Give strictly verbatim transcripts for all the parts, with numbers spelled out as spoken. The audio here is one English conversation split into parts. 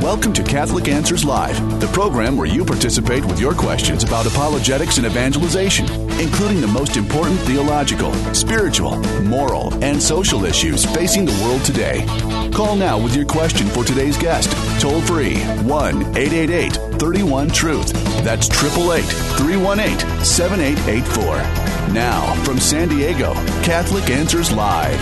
Welcome to Catholic Answers Live, the program where you participate with your questions about apologetics and evangelization, including the most important theological, spiritual, moral, and social issues facing the world today. Call now with your question for today's guest. Toll free, one eight eight eight, three one, truth. That's eight eight eight, three one eight, seven eight eight four. Now, from San Diego, Catholic Answers Live.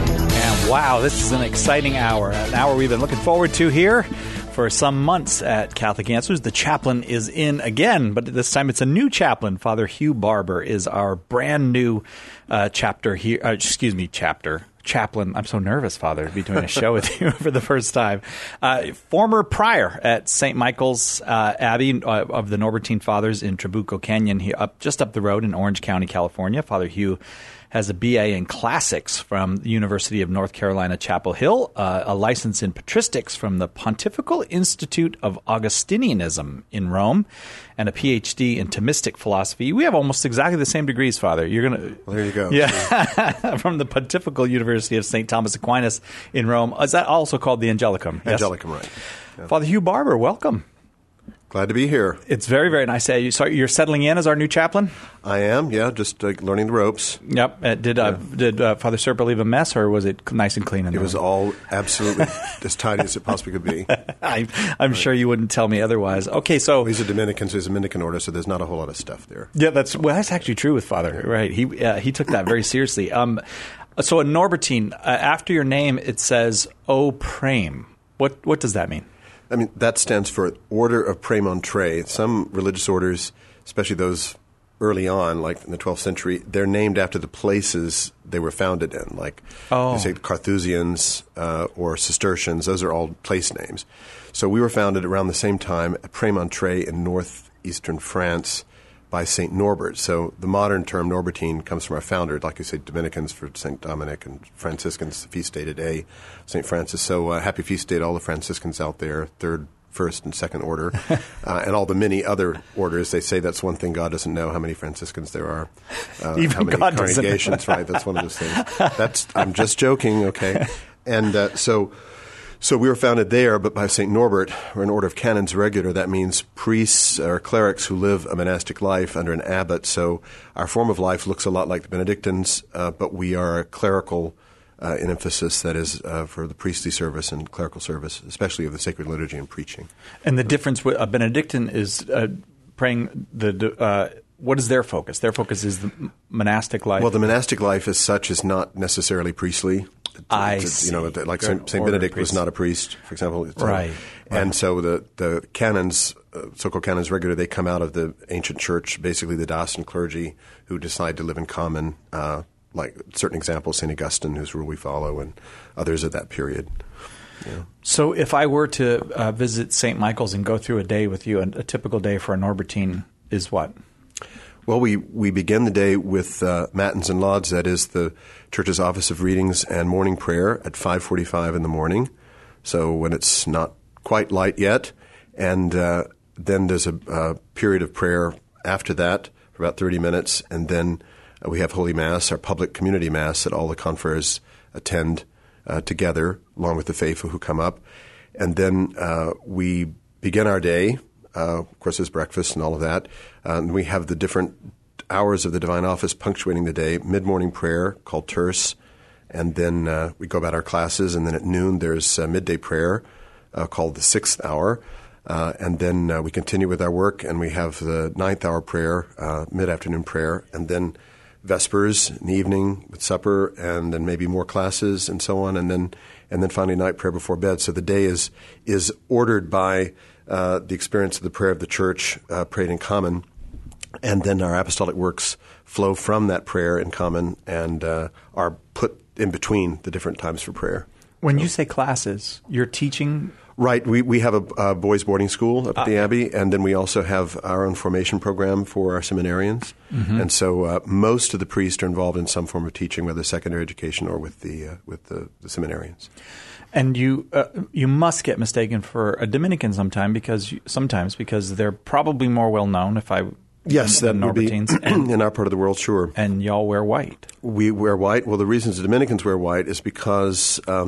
And wow, this is an exciting hour, an hour we've been looking forward to here for some months at Catholic Answers. The chaplain is in again, but this time it's a new chaplain. Father Hugh Barber is our brand new uh, chapter here. Uh, excuse me, chapter. Chaplain. I'm so nervous, Father, to be doing a show with you for the first time. Uh, former prior at Saint Michael's uh, Abbey uh, of the Norbertine Fathers in Trabuco Canyon, here up just up the road in Orange County, California. Father Hugh has a B A in Classics from the University of North Carolina, Chapel Hill, uh, a license in Patristics from the Pontifical Institute of Augustinianism in Rome, and a P H D in Thomistic philosophy. We have almost exactly the same degrees, Father. You're gonna, well, there you go. Yeah, from the Pontifical University of Saint Thomas Aquinas in Rome. Is that also called the Angelicum? Yes? Angelicum, right. Yeah. Father Hugh Barber, welcome. Glad to be here. It's very, very nice. Uh, you, so you're settling in as our new chaplain? I am, yeah, just uh, learning the ropes. Yep. Uh, did uh, yeah. did uh, Father Serpa leave a mess, or was it nice and clean? In it the was room? all absolutely as tidy as it possibly could be. I, I'm right. sure you wouldn't tell me otherwise. Okay, so... Well, he's a Dominican, so he's a Dominican order, so there's not a whole lot of stuff there. Yeah, that's well, that's actually true with Father, yeah. right? He uh, he took that very seriously. Um, so in Norbertine, uh, after your name, it says O Prame. What what does that mean? I mean, that stands for Order of Premontre. Some religious orders, especially those early on, like in the twelfth century, they're named after the places they were founded in, like oh. you say Carthusians uh, or Cistercians. Those are all place names. So we were founded around the same time at Premontre in northeastern France by Saint Norbert. So the modern term Norbertine comes from our founder, like you say, Dominicans for Saint Dominic and Franciscans, the feast day today, Saint Francis. So uh, happy feast day to all the Franciscans out there, third, first, and second order, uh, and all the many other orders. They say that's one thing God doesn't know, how many Franciscans there are, uh, Even how many God congregations, right? That's one of those things. That's I'm just joking, okay? And uh, so... So we were founded there, but by Saint Norbert. We're an order of canons regular. That means priests or clerics who live a monastic life under an abbot. So our form of life looks a lot like the Benedictines, uh, but we are clerical uh, in emphasis, that is, uh, for the priestly service and clerical service, especially of the sacred liturgy and preaching. And the difference with a Benedictine is uh, praying the uh, what is their focus? Their focus is the monastic life. Well, the monastic life as such is not necessarily priestly. I it's, see. You know, like Saint Saint Benedict was not a priest, for example. Right. right. And so the, the canons, uh, so-called canons regular, they come out of the ancient church, basically the diocesan clergy who decide to live in common, uh, like certain examples, Saint Augustine, whose rule we follow, and others of that period. Yeah. So if I were to uh, visit Saint Michael's and go through a day with you, a, a typical day for a Norbertine is what? Well, we, we begin the day with uh, Matins and Lauds, that is the Church's Office of Readings and Morning Prayer at five forty-five in the morning, so when it's not quite light yet. And uh, then there's a, a period of prayer after that for about thirty minutes, and then uh, we have Holy Mass, our public community Mass that all the confreres attend uh, together, along with the faithful who come up. And then uh, we begin our day. Uh, of course, there's breakfast and all of that. Uh, and we have the different hours of the Divine Office punctuating the day. Mid-morning prayer called Terce, and then uh, we go about our classes. And then at noon there's uh, midday prayer uh, called the Sixth Hour. Uh, and then uh, we continue with our work, and we have the Ninth Hour prayer, uh, mid-afternoon prayer, and then Vespers in the evening with supper, and then maybe more classes and so on, and then and then finally night prayer before bed. So the day is is ordered by Uh, the experience of the prayer of the Church uh, prayed in common, and then our apostolic works flow from that prayer in common and uh, are put in between the different times for prayer. When so, you say classes, you're teaching? Right. We we have a, a boys' boarding school up at the uh, Abbey, and then we also have our own formation program for our seminarians. Mm-hmm. And so uh, most of the priests are involved in some form of teaching, whether secondary education or with the uh, with the, the seminarians. And you uh, you must get mistaken for a Dominican sometime because you, sometimes because they're probably more well known. If I yes, that would be and, in our part of the world, sure. And y'all wear white. We wear white. Well, the reasons the Dominicans wear white is because um,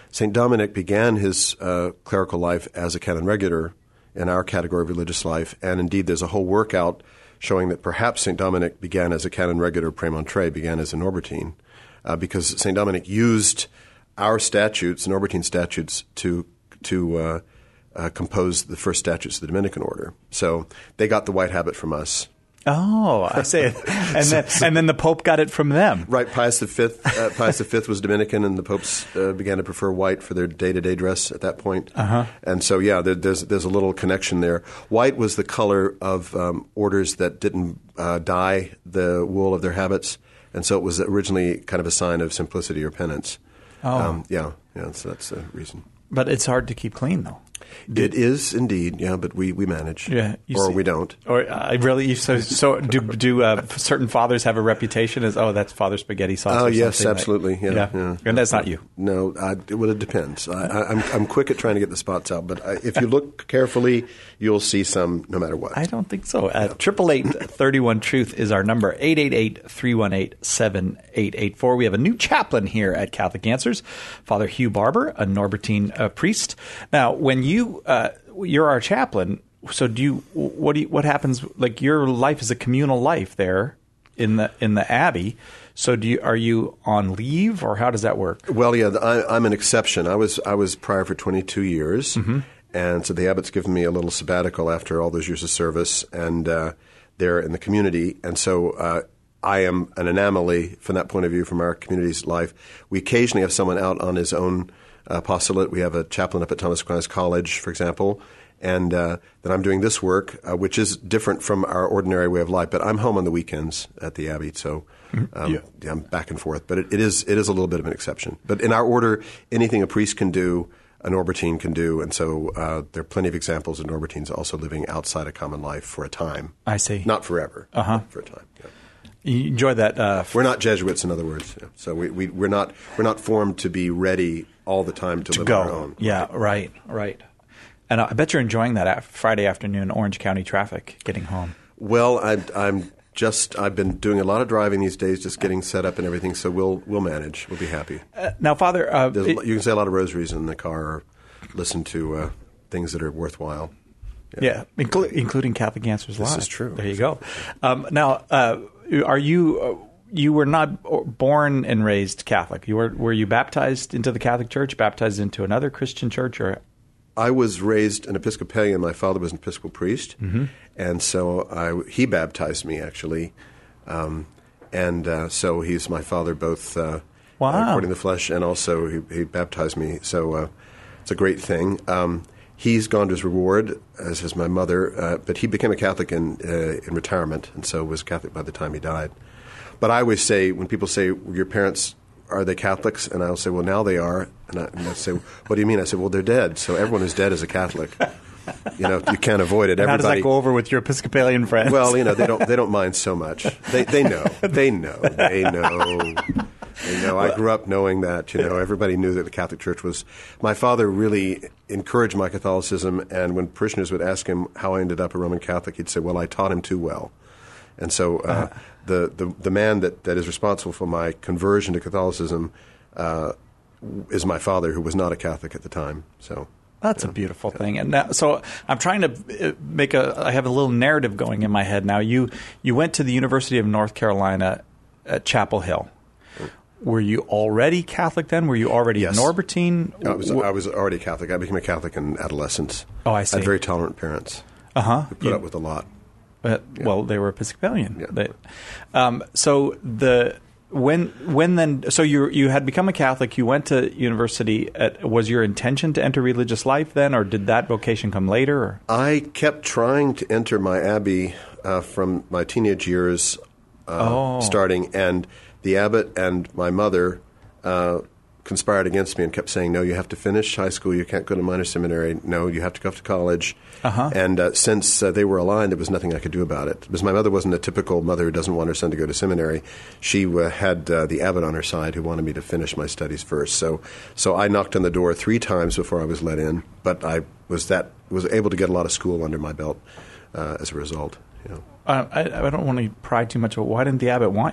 Saint Dominic began his uh, clerical life as a canon regular in our category of religious life, and indeed there's a whole workout showing that perhaps Saint Dominic began as a canon regular premontre, began as a Norbertine, uh, because Saint Dominic used our statutes, Norbertine statutes, to to uh, uh, compose the first statutes of the Dominican order. So they got the white habit from us. Oh, I see. And then, and then the Pope got it from them. Right. Pius the Fifth, uh, Pius the Fifth was Dominican, and the popes uh, began to prefer white for their day-to-day dress at that point. Uh-huh. And so, yeah, there, there's there's a little connection there. White was the color of um, orders that didn't uh, dye the wool of their habits, and so it was originally kind of a sign of simplicity or penance. Oh. Um, yeah, yeah. So that's the reason. But it's hard to keep clean, though. It is indeed, yeah, but we, we manage, yeah, or see, we don't. Or I uh, really so so do do uh, certain fathers have a reputation as oh that's Father Spaghetti Sauce? Oh or yes, something absolutely, like, yeah, yeah. yeah, and that's not you. No, I, it, well, it depends. I, I, I'm I'm quick at trying to get the spots out, but I, if you look carefully, you'll see some no matter what. I don't think so. Triple eight thirty one truth is our number. Eight eight eight three one eight seven eight eight four. We have a new chaplain here at Catholic Answers, Father Hugh Barber, a Norbertine uh, priest. Now, when you uh, you're our chaplain, so do you? What do you, what happens? Like your life is a communal life there in the in the abbey. So do you? Are you on leave, or how does that work? Well, yeah, I, I'm an exception. I was I was prior for twenty-two years, mm-hmm. and so the abbot's given me a little sabbatical after all those years of service, and uh, they're in the community, and so. Uh, I am an anomaly from that point of view from our community's life. We occasionally have someone out on his own uh, apostolate. We have a chaplain up at Thomas Aquinas College, for example, and uh, then I'm doing this work, uh, which is different from our ordinary way of life. But I'm home on the weekends at the Abbey, so um, yeah. Yeah, I'm back and forth. But it, it is it is a little bit of an exception. But in our order, anything a priest can do, a Norbertine can do, and so uh, there are plenty of examples of Norbertines also living outside of common life for a time. I see. Not forever, uh-huh. for a time, yeah. You enjoy that. Uh, we're not Jesuits, in other words. Yeah. So we, we, we're not we're not formed to be ready all the time to, to live go. on our own. Yeah, right, right. And I bet you're enjoying that Friday afternoon Orange County traffic, getting home. Well, I, I'm just I've been doing a lot of driving these days, just getting set up and everything. So we'll we'll manage. We'll be happy. Uh, now, Father, uh, it, you can say a lot of rosaries in the car, or listen to uh, things that are worthwhile. Yeah, yeah inclu- including Catholic Answers Live. This is true. There you go. Um, now, uh, are you? Uh, You were not born and raised Catholic. You were were you baptized into the Catholic Church, baptized into another Christian church, or? I was raised an Episcopalian. My father was an Episcopal priest, mm-hmm. and so I, he baptized me actually, um, and uh, so he's my father both uh, wow. according to the flesh, and also he, he baptized me. So uh, it's a great thing. Um, he's gone to his reward, as has my mother, uh, but he became a Catholic in uh, in retirement, and so was Catholic by the time he died. But I always say, when people say, your parents, are they Catholics? And I'll say, well, now they are. And I, and I say, what do you mean? I say, well, they're dead. So everyone who's dead is a Catholic. You know, you can't avoid it. And Everybody, how does that go over with your Episcopalian friends? Well, you know, they don't they don't mind so much. They they know. They know. They know. They know. I grew up knowing that, you know, everybody knew that the Catholic Church was. My father really encouraged my Catholicism, and when parishioners would ask him how I ended up a Roman Catholic, he'd say, well, I taught him too well. And so uh, uh-huh. the, the the man that, that is responsible for my conversion to Catholicism uh, is my father, who was not a Catholic at the time. So that's yeah. a beautiful yeah. thing. And now, so I'm trying to make a. I have a little narrative going in my head now. You you went to the University of North Carolina at Chapel Hill. Were you already Catholic then? Were you already yes. Norbertine? I was, I was already Catholic. I became a Catholic in adolescence. Oh, I see. I had very tolerant parents uh-huh. who put you, up with a lot. Uh, yeah. Well, they were Episcopalian. Yeah. They, um, so the when when then so you you had become a Catholic. You went to university. At, was your intention to enter religious life then, or did that vocation come later? Or? I kept trying to enter my abbey uh, from my teenage years, uh, oh. starting, and the abbot and my mother uh, conspired against me and kept saying, no, you have to finish high school. You can't go to minor seminary. No, you have to go off to college. Uh-huh. And uh, since uh, they were aligned, there was nothing I could do about it. Because my mother wasn't a typical mother who doesn't want her son to go to seminary. She uh, had uh, the abbot on her side who wanted me to finish my studies first. So so I knocked on the door three times before I was let in. But I was that was able to get a lot of school under my belt uh, as a result. You know. uh, I, I don't want to pry too much, but why didn't the abbot want you?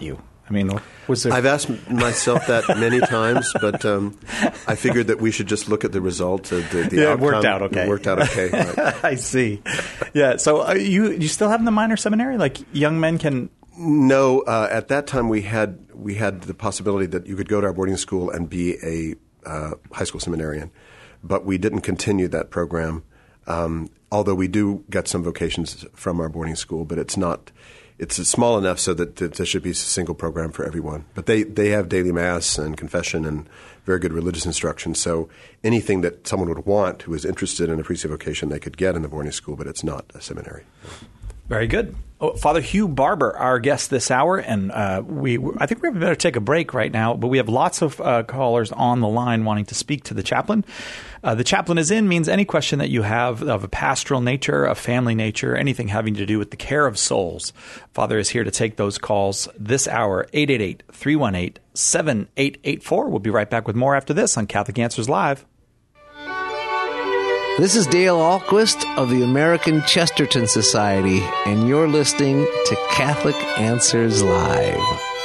I mean, was there... I've asked myself that many times, but um, I figured that we should just look at the result. Of the, the yeah, outcome. It worked out okay. It worked out okay. Right. I see. Yeah. So uh, you you still have the minor seminary? Like young men can... No. Uh, at that time, we had we had the possibility that you could go to our boarding school and be a uh, high school seminarian, but we didn't continue that program. Um, although we do get some vocations from our boarding school, but it's not. It's small enough so that there should be a single program for everyone. But they, they have daily mass and confession and very good religious instruction. So anything that someone would want who is interested in a priestly vocation, they could get in the boarding school, but it's not a seminary. Very good. Oh, Father Hugh Barber, our guest this hour, and uh, we I think we better take a break right now, but we have lots of uh, callers on the line wanting to speak to the chaplain. Uh, the chaplain is in means any question that you have of a pastoral nature, a family nature, anything having to do with the care of souls. Father is here to take those calls this hour, eight eight eight, three one eight, seven eight eight four. We'll be right back with more after this on Catholic Answers Live. This is Dale Ahlquist of the American Chesterton Society, and you're listening to Catholic Answers Live.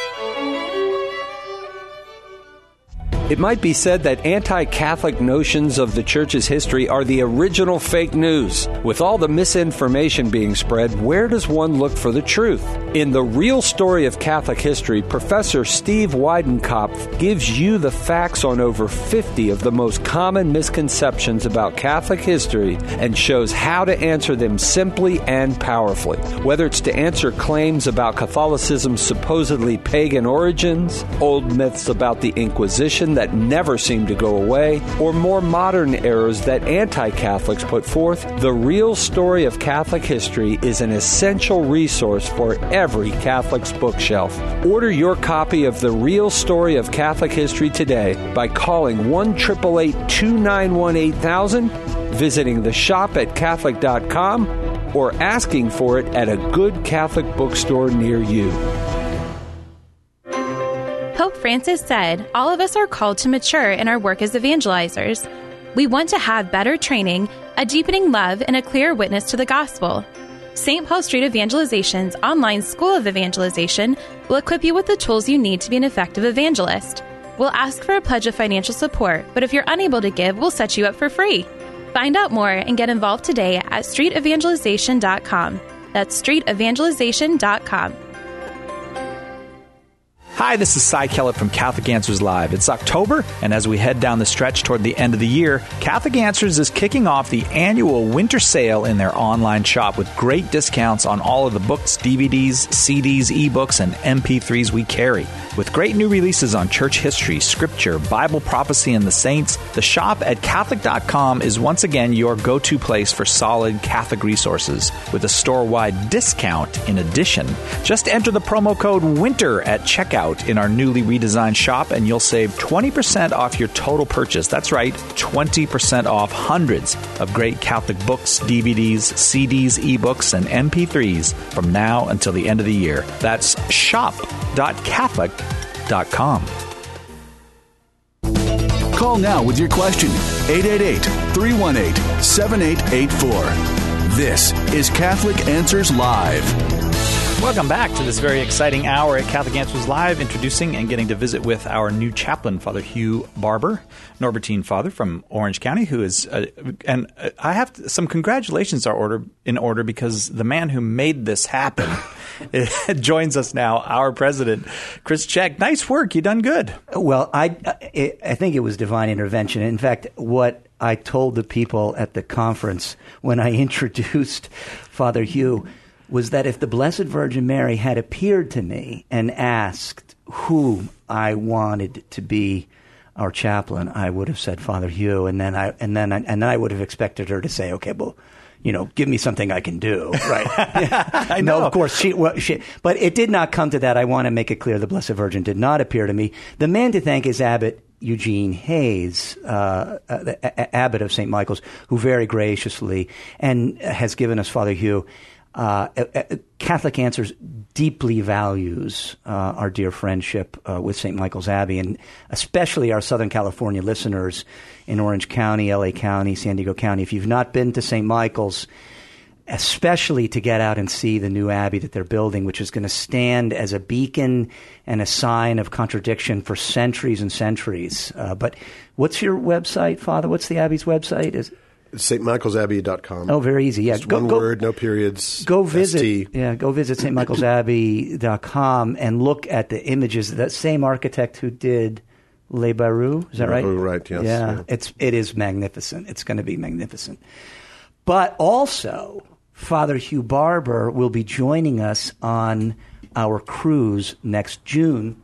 It might be said that anti-Catholic notions of the Church's history are the original fake news. With all the misinformation being spread, where does one look for the truth? In The Real Story of Catholic History, Professor Steve Weidenkopf gives you the facts on over fifty of the most common misconceptions about Catholic history and shows how to answer them simply and powerfully. Whether it's to answer claims about Catholicism's supposedly pagan origins, old myths about the Inquisition that never seem to go away, or more modern errors that anti-Catholics put forth, The Real Story of Catholic History is an essential resource for every Catholic's bookshelf. Order your copy of The Real Story of Catholic History today by calling one eight eight eight, two nine one, eight thousand, visiting the shop at Catholic dot com, or asking for it at a good Catholic bookstore near you. Pope Francis said, all of us are called to mature in our work as evangelizers. We want to have better training, a deepening love, and a clear witness to the gospel. Saint Paul Street Evangelization's online School of Evangelization will equip you with the tools you need to be an effective evangelist. We'll ask for a pledge of financial support, but if you're unable to give, we'll set you up for free. Find out more and get involved today at street evangelization dot com. That's street evangelization dot com. Hi, this is Cy Kellett from Catholic Answers Live. It's October, and as we head down the stretch toward the end of the year, Catholic Answers is kicking off the annual winter sale in their online shop with great discounts on all of the books, D V Ds, C Ds, ebooks, and M P threes we carry. With great new releases on church history, scripture, Bible prophecy, and the saints, the shop at Catholic dot com is once again your go-to place for solid Catholic resources with a store-wide discount in addition. Just enter the promo code WINTER at checkout in our newly redesigned shop, and you'll save twenty percent off your total purchase. That's right, twenty percent off hundreds of great Catholic books, D V Ds, C Ds, ebooks, and M P threes from now until the end of the year. That's shop dot catholic dot com. Call now with your question, eight eight eight, three one eight, seven eight eight four. This is Catholic Answers Live. Welcome back to this very exciting hour at Catholic Answers Live, introducing and getting to visit with our new chaplain, Father Hugh Barber, Norbertine Father from Orange County, who is, uh, and I have to, some congratulations are order in order because the man who made this happen joins us now, our president, Chris Check. Nice work. You done good. Well, I, I, I think it was divine intervention. In fact, what I told the people at the conference when I introduced Father Hugh was that if the Blessed Virgin Mary had appeared to me and asked who I wanted to be our chaplain, I would have said Father Hugh, and then I and then I, and then I would have expected her to say, "Okay, well, you know, give me something I can do." Right? I know. No, of course she, well, she. But it did not come to that. I want to make it clear: the Blessed Virgin did not appear to me. The man to thank is Abbot Eugene Hayes, uh, uh, the Abbot of Saint Michael's, who very graciously and has given us Father Hugh. Uh, Catholic Answers deeply values uh, our dear friendship uh, with Saint Michael's Abbey, and especially our Southern California listeners in Orange County, L A County, San Diego County. If you've not been to Saint Michael's, especially to get out and see the new abbey that they're building, which is going to stand as a beacon and a sign of contradiction for centuries and centuries. Uh, but what's your website, Father? What's the abbey's website? Is St Michaels Abbey dot com. Oh, very easy. Yeah, Just go, one go, word, no periods. Go visit. S T. Yeah, go visit St Michaels Abbey dot com and look at the images. That same architect who did Les Barreaux, is that right? Oh, right. Yes. Yeah, yeah. it's it is magnificent. It's going to be magnificent. But also, Father Hugh Barber will be joining us on our cruise next June,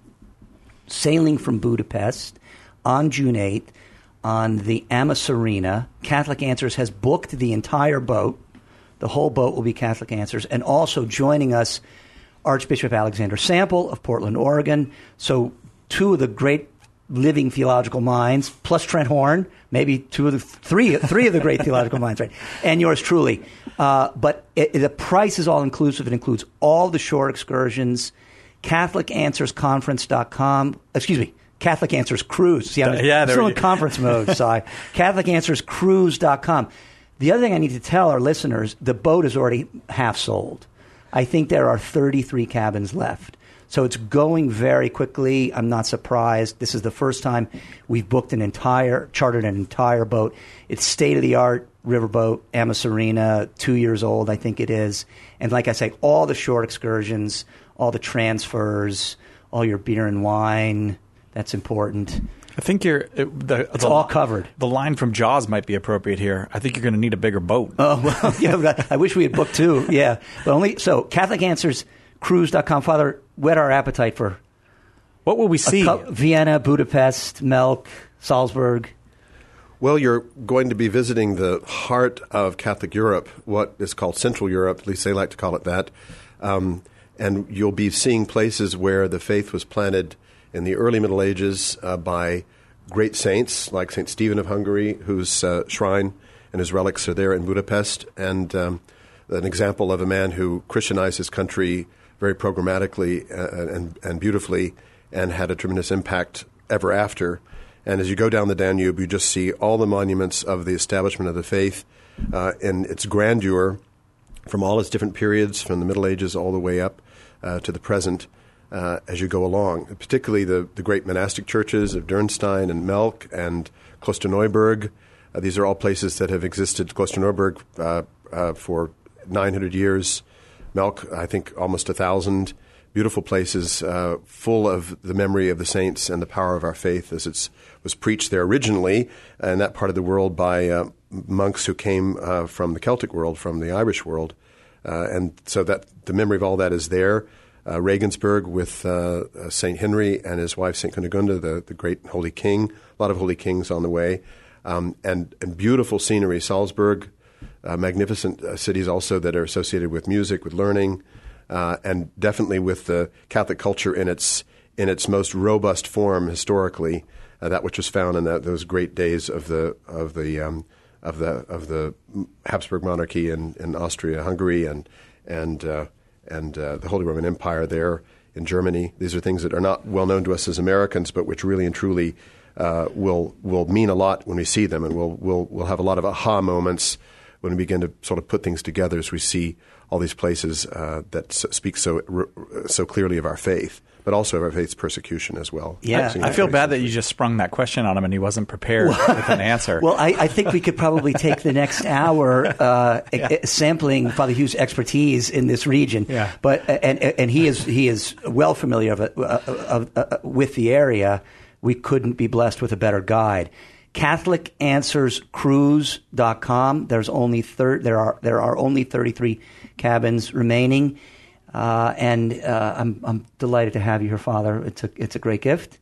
sailing from Budapest on June eighth on the Amasarina. Catholic Answers has booked the entire boat. The whole boat will be Catholic Answers. And also joining us, Archbishop Alexander Sample of Portland, Oregon. So two of the great living theological minds, plus Trent Horn, maybe two of the three, three of the great theological minds, right? And yours truly. Uh, but it, the price is all inclusive. It includes all the shore excursions. Catholic Answers Conference dot com. Excuse me, Catholic Answers Cruise. See, I'm yeah, still in conference mode. Sorry, Catholic Answers Cruise dot com. The other thing I need to tell our listeners: the boat is already half sold. I think there are thirty-three cabins left. So it's going very quickly. I'm not surprised. This is the first time we've booked an entire, chartered an entire boat. It's state-of-the-art riverboat, Amasarina, two years old, I think it is. And like I say, all the short excursions, all the transfers, all your beer and wine, that's important. I think you're it, the, it's the, all covered. The line from Jaws might be appropriate here. I think you're going to need a bigger boat. Oh, well, yeah, I wish we had booked two. Yeah. But only so Catholic Answers Cruise dot com. Father, whet our appetite for what will we see? Cu- Vienna, Budapest, Melk, Salzburg. Well, you're going to be visiting the heart of Catholic Europe, what is called Central Europe, at least they like to call it that. Um, and you'll be seeing places where the faith was planted in the early Middle Ages uh, by great saints like Saint Stephen of Hungary, whose uh, shrine and his relics are there in Budapest, and um, an example of a man who Christianized his country very programmatically uh, and, and beautifully, and had a tremendous impact ever after. And as you go down the Danube, you just see all the monuments of the establishment of the faith uh, in its grandeur from all its different periods, from the Middle Ages all the way up uh, to the present uh, as you go along. Particularly the, the great monastic churches of Dürnstein and Melk and Klosterneuburg. Uh, these are all places that have existed. Klosterneuburg uh, uh, for nine hundred years. Melk, I think, almost a thousand. Beautiful places uh, full of the memory of the saints and the power of our faith as it was preached there originally in that part of the world by uh, monks who came uh, from the Celtic world, from the Irish world. Uh, and so that the memory of all that is there. Uh, Regensburg with uh, Saint Henry and his wife, Saint Cunegunda, the, the great holy king. A lot of holy kings on the way. Um, and, and beautiful scenery. Salzburg, uh, magnificent uh, cities also that are associated with music, with learning, uh, and definitely with the Catholic culture in its in its most robust form historically. Uh, that which was found in that, those great days of the of the um, of the of the Habsburg monarchy in, in Austria, Hungary, and and uh, and uh, the Holy Roman Empire there in Germany. These are things that are not well known to us as Americans, but which really and truly uh, will will mean a lot when we see them, and we'll we'll we'll have a lot of aha moments when we begin to sort of put things together as we see all these places uh, that so, speak so so clearly of our faith, but also of our faith's persecution as well. Yeah, I, I feel bad that you just sprung that question on him and he wasn't prepared with an answer. Well, I, I think we could probably take the next hour uh, yeah. a, a sampling Father Hugh's expertise in this region. Yeah. But and and he is he is well familiar of, of, of, of, with the area. We couldn't be blessed with a better guide. Catholic Answers Cruise dot com. There's only thir- there are there are only thirty-three cabins remaining, uh, and uh, I'm I'm delighted to have you here, Father. It's a it's a great gift,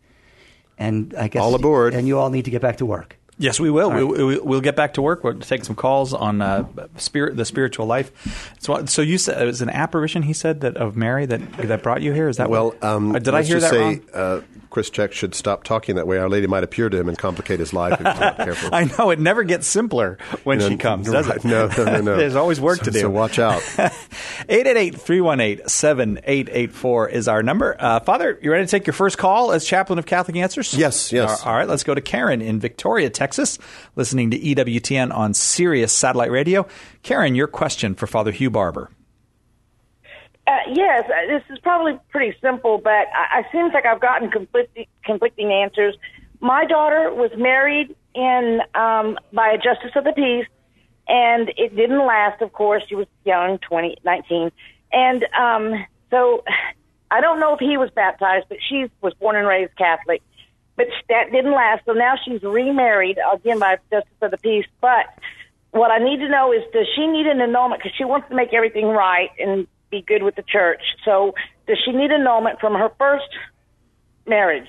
and I guess all aboard. And you all need to get back to work. Yes, we will. Right. We, we, we'll get back to work. We'll take some calls on uh, spirit, the spiritual life. So, so you said it was an apparition. He said that of Mary that that brought you here. Is that well? What, um, did I hear just that say, wrong? Uh, Chris Check should stop talking that way. Our Lady might appear to him and complicate his life if he's not careful. I know it never gets simpler when no, she comes, no, does right. it? No, no, no, no. There's always work so, to do. So watch out. eight eight eight, three one eight, seven eight eight four is our number. Uh, Father, you ready to take your first call as chaplain of Catholic Answers? Yes, yes. All right, let's go to Karen in Victoria, Texas, listening to E W T N on Sirius Satellite Radio. Karen, your question for Father Hugh Barber. Uh, yes, uh, this is probably pretty simple, but I, it seems like I've gotten conflicting, conflicting answers. My daughter was married in um, by a justice of the peace, and it didn't last, of course. She was young, twenty, nineteen. And um, so I don't know if he was baptized, but she was born and raised Catholic. But that didn't last, so now she's remarried, again, by a justice of the peace. But what I need to know is, does she need an annulment? Because she wants to make everything right and be good with the church. So does she need annulment from her first marriage?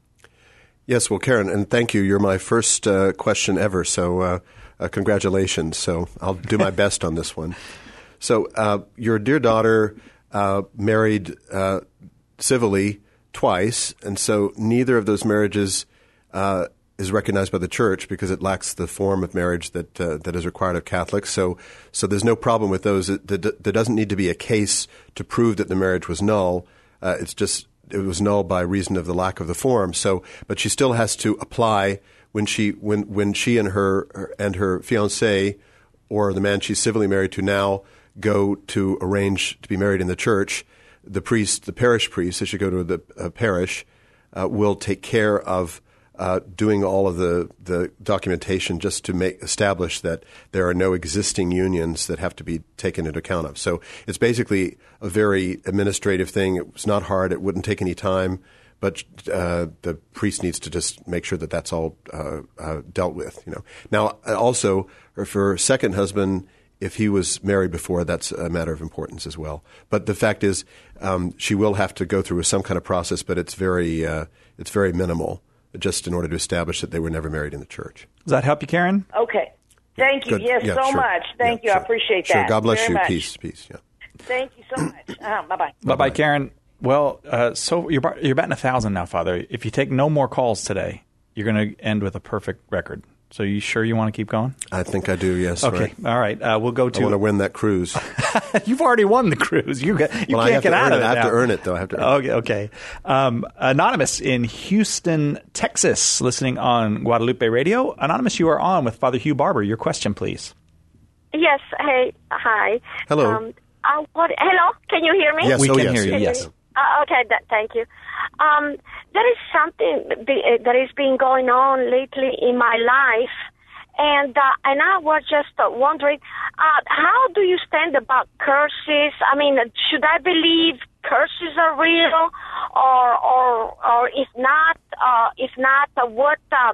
Yes, well, Karen, and thank you. You're my first uh, question ever, so uh, uh, congratulations. So I'll do my best on this one. So uh, your dear daughter uh, married uh, civilly twice, and so neither of those marriages uh, is recognized by the church because it lacks the form of marriage that uh, that is required of Catholics. So, so there's no problem with those. It, there doesn't need to be a case to prove that the marriage was null. Uh, it's just it was null by reason of the lack of the form. So, but she still has to apply when she when when she and her, her and her fiancé or the man she's civilly married to now go to arrange to be married in the church. The priest, the parish priest, they should go to the uh, parish, uh, will take care of uh, doing all of the, the documentation just to make establish that there are no existing unions that have to be taken into account of. So it's basically a very administrative thing. It was not hard. It wouldn't take any time, but uh, the priest needs to just make sure that that's all uh, uh, dealt with. You know. Now, also for her second husband, if he was married before, that's a matter of importance as well. But the fact is, um, she will have to go through some kind of process, but it's very uh, it's very minimal, just in order to establish that they were never married in the church. Does that help you, Karen? Okay. Thank you. Good. Yes, yeah, so sure. much. Thank yeah, you. sure. I appreciate sure. that. God bless very you. Much. Peace. Peace. Yeah. Thank you so much. Uh, bye-bye. Bye-bye, Karen. Well, uh, so you're, you're batting a thousand now, Father. If you take no more calls today, you're going to end with a perfect record. So you sure you want to keep going? I think I do, yes. Okay. Right. All right. Uh, we'll go to... I want to win that cruise. You've already won the cruise. You, you well, can't get out of it. it I have now. to earn it, though. I have to earn okay, okay. Um, Anonymous in Houston, Texas, listening on Guadalupe Radio. Anonymous, you are on with Father Hugh Barber. Your question, please. Yes. Hey. Hi. Hello. Um, I would, hello. Can you hear me? Yes. We oh, can yes. hear you, yes. Uh, okay. That, thank you. Um, there is something be, that has been going on lately in my life. And uh, and I was just uh, wondering, uh, how do you stand about curses? I mean, should I believe curses are real, or or or if not, uh, if not, uh, what? Uh,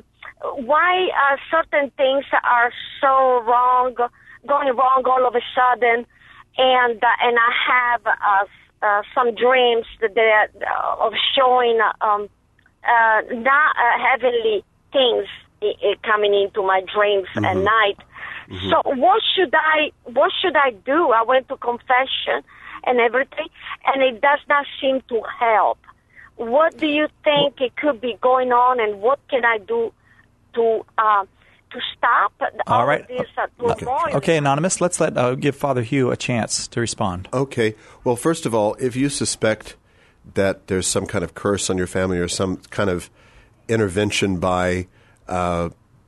why uh, certain things are so wrong, going wrong all of a sudden? And uh, and I have uh, uh, some dreams that they, uh, of showing um, uh, not uh, heavenly things coming into my dreams mm-hmm. at night. Mm-hmm. So what should I what should I do? I went to confession and everything, and it does not seem to help. What do you think well, it could be going on, and what can I do to uh, to stop all, all right. of this? Uh, to okay. avoid okay, Anonymous, let's let uh, give Father Hugh a chance to respond. Okay. Well, first of all, if you suspect that there's some kind of curse on your family or some kind of intervention by Uh,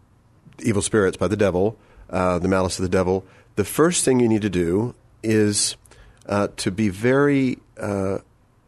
evil spirits, by the devil, uh, the malice of the devil, the first thing you need to do is uh, to be very uh,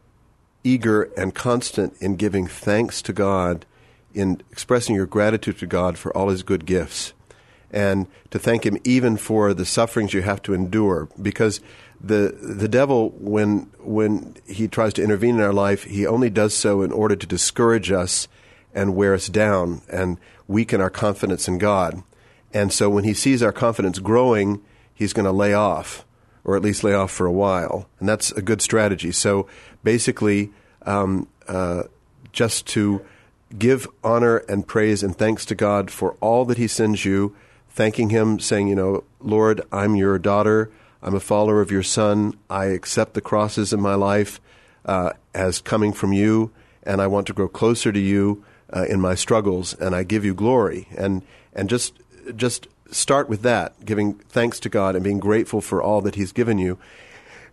eager and constant in giving thanks to God, in expressing your gratitude to God for all his good gifts, and to thank him even for the sufferings you have to endure, because the the devil, when when he tries to intervene in our life, he only does so in order to discourage us and wear us down and weaken our confidence in God. And so when he sees our confidence growing, he's going to lay off, or at least lay off for a while. And that's a good strategy. So basically, um, uh, just to give honor and praise and thanks to God for all that he sends you, thanking him, saying, you know, Lord, I'm your daughter. I'm a follower of your son. I accept the crosses in my life uh, as coming from you, and I want to grow closer to you Uh, in my struggles, and I give you glory, and and just just start with that, giving thanks to God and being grateful for all that he's given you.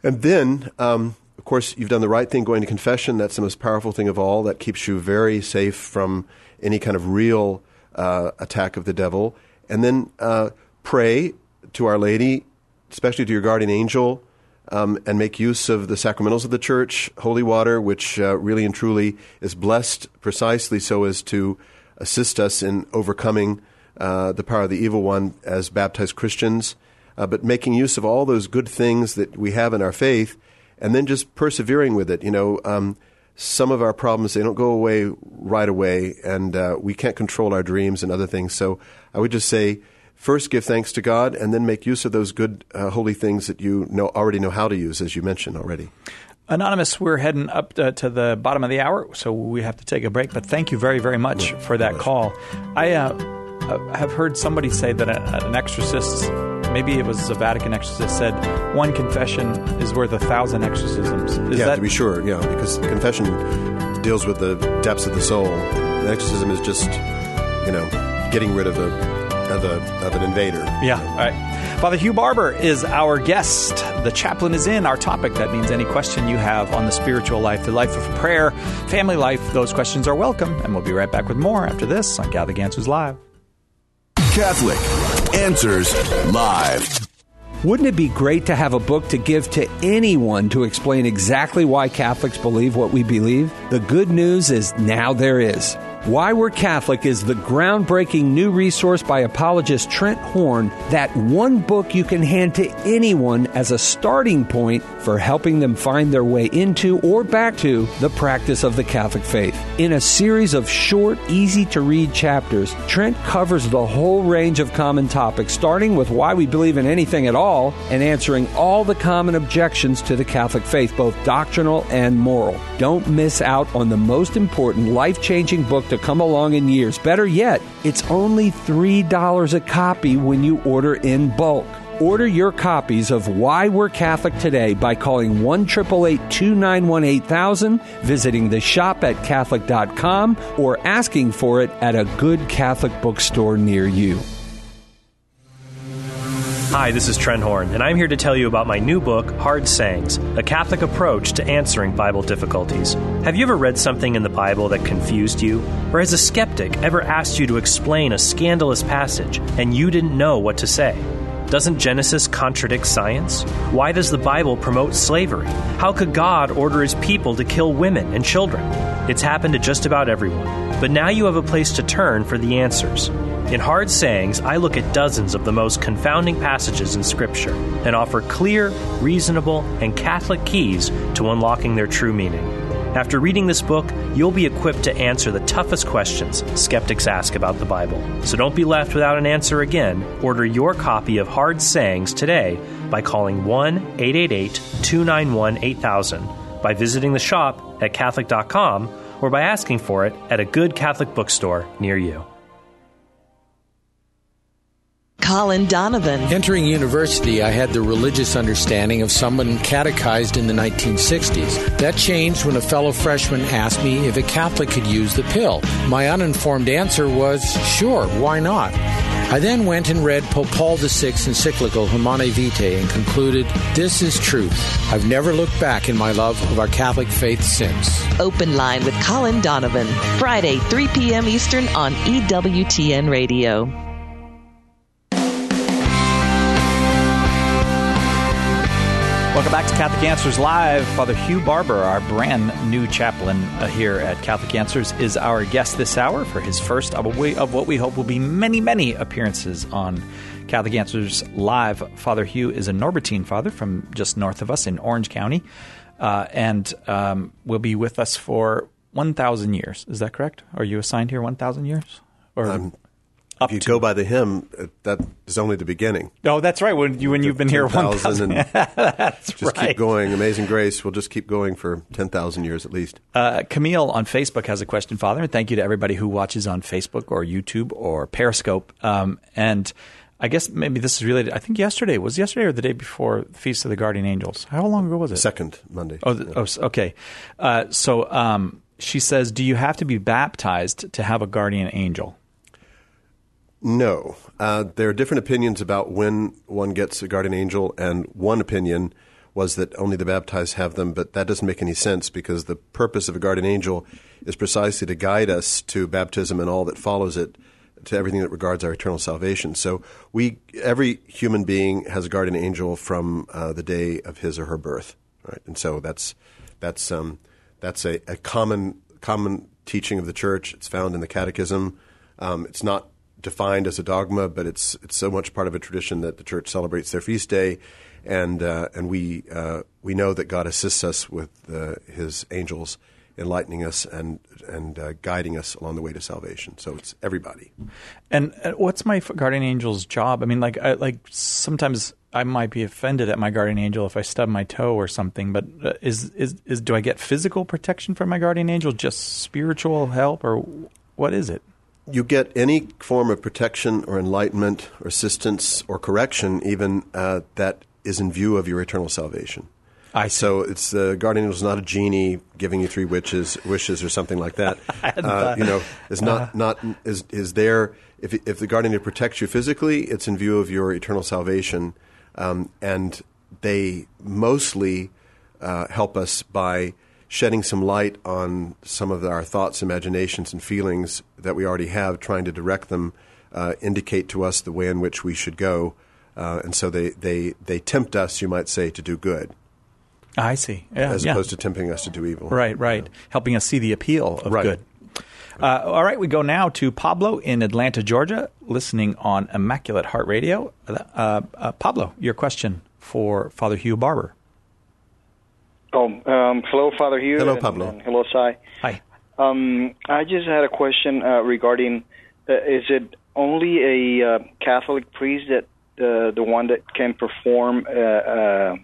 And then, um, of course, you've done the right thing going to confession. That's the most powerful thing of all. That keeps you very safe from any kind of real uh, attack of the devil. And then uh, pray to Our Lady, especially to your guardian angel, um, and make use of the sacramentals of the Church, holy water, which uh, really and truly is blessed precisely so as to assist us in overcoming uh, the power of the evil one as baptized Christians. Uh, but making use of all those good things that we have in our faith, and then just persevering with it. You know, um, some of our problems, they don't go away right away, and uh, we can't control our dreams and other things. So I would just say, first give thanks to God, and then make use of those good, uh, holy things that you know already know how to use, as you mentioned already. Anonymous, we're heading up to, to the bottom of the hour, so we have to take a break. But thank you very, very much yeah, for that call. I uh, have heard somebody say that a, an exorcist, maybe it was a Vatican exorcist, said one confession is worth a thousand exorcisms. Is yeah, that- to be sure, yeah, because the confession deals with the depths of the soul. The exorcism is just, you know, getting rid of a of a of an invader. Yeah, all right. Father Hugh Barber is our guest. The chaplain is in our topic. That means any question you have on the spiritual life, the life of prayer, family life, those questions are welcome. And we'll be right back with more after this on Catholic Answers Live. Catholic Answers Live. Wouldn't it be great to have a book to give to anyone to explain exactly why Catholics believe what we believe? The good news is now there is. Why We're Catholic is the groundbreaking new resource by apologist Trent Horn, that one book you can hand to anyone as a starting point for helping them find their way into or back to the practice of the Catholic faith. In a series of short, easy-to-read chapters, Trent covers the whole range of common topics, starting with why we believe in anything at all and answering all the common objections to the Catholic faith, both doctrinal and moral. Don't miss out on the most important, life-changing book to come along in years. Better yet, it's only three dollars a copy when you order in bulk. Order your copies of Why We're Catholic today by calling one eight eight eight, two nine one, eight thousand, visiting the shop at Catholic dot com, or asking for it at a good Catholic bookstore near you. Hi, this is Trent Horn, and I'm here to tell you about my new book, Hard Sayings, a Catholic approach to answering Bible difficulties. Have you ever read something in the Bible that confused you? Or has a skeptic ever asked you to explain a scandalous passage and you didn't know what to say? Doesn't Genesis contradict science? Why does the Bible promote slavery? How could God order his people to kill women and children? It's happened to just about everyone. But now you have a place to turn for the answers. In Hard Sayings, I look at dozens of the most confounding passages in Scripture and offer clear, reasonable, and Catholic keys to unlocking their true meaning. After reading this book, you'll be equipped to answer the toughest questions skeptics ask about the Bible. So don't be left without an answer again. Order your copy of Hard Sayings today by calling one eight eight eight, two nine one, eight thousand, by visiting the shop at Catholic dot com, or by asking for it at a good Catholic bookstore near you. Colin Donovan. Entering university, I had the religious understanding of someone catechized in the nineteen sixties. That changed when a fellow freshman asked me if a Catholic could use the pill. My uninformed answer was, sure, why not? I then went and read Pope Paul the Sixth's encyclical Humanae Vitae and concluded, this is truth. I've never looked back in my love of our Catholic faith since. Open Line with Colin Donovan, Friday, three p.m. Eastern on E W T N Radio. Welcome back to Catholic Answers Live. Father Hugh Barber, our brand new chaplain uh, here at Catholic Answers, is our guest this hour for his first of, a, of what we hope will be many, many appearances on Catholic Answers Live. Father Hugh is a Norbertine father from just north of us in Orange County, uh, and um, will be with us for one thousand years. Is that correct? Are you assigned here one thousand years? Or um, If you to. go by the hymn, that is only the beginning. Oh, that's right. When, you, when you've been here one thousand. That's just right. Just keep going. Amazing Grace will just keep going for ten thousand years at least. Uh, Camille on Facebook has a question, Father. And thank you to everybody who watches on Facebook or YouTube or Periscope. Um, and I guess maybe this is related. I think yesterday. Was yesterday or the day before the Feast of the Guardian Angels? How long ago was it? Second Monday. Oh, the, yeah. oh okay. Uh, so um, she says, do you have to be baptized to have a guardian angel? No. Uh, there are different opinions about when one gets a guardian angel, and one opinion was that only the baptized have them, but that doesn't make any sense because the purpose of a guardian angel is precisely to guide us to baptism and all that follows it, to everything that regards our eternal salvation. So we, every human being has a guardian angel from uh, the day of his or her birth, right? And so that's that's um, that's a, a common common teaching of the church. It's found in the Catechism. Um, it's not defined as a dogma, but it's it's so much part of a tradition that the church celebrates their feast day, and uh, and we uh, we know that God assists us with uh, His angels, enlightening us and and uh, guiding us along the way to salvation. So it's everybody. And uh, what's my guardian angel's job? I mean, like I, like sometimes I might be offended at my guardian angel if I stub my toe or something. But uh, is is is do I get physical protection from my guardian angel? Just spiritual help, or what is it? You get any form of protection or enlightenment or assistance or correction, even uh, that is in view of your eternal salvation. I see. So it's the uh, guardian angel is not a genie giving you three wishes, wishes or something like that. uh, you know, is not uh, not is is there. If if the guardian angel protects you physically, it's in view of your eternal salvation, um, and they mostly uh, help us by shedding some light on some of our thoughts, imaginations, and feelings that we already have, trying to direct them, uh, indicate to us the way in which we should go. Uh, and so they, they, they tempt us, you might say, to do good. I see. Yeah, as yeah. opposed to tempting us to do evil. Right, right. You know? Helping us see the appeal of right. good. Uh, all right, we go now to Pablo in Atlanta, Georgia, listening on Immaculate Heart Radio. Uh, uh, Pablo, your question for Father Hugh Barber. Oh, um, hello, Father Hugh. Hello, and, Pablo. And hello, Sai. Hi. Um, I just had a question uh, regarding, uh, is it only a uh, Catholic priest that uh, the one that can perform uh, uh,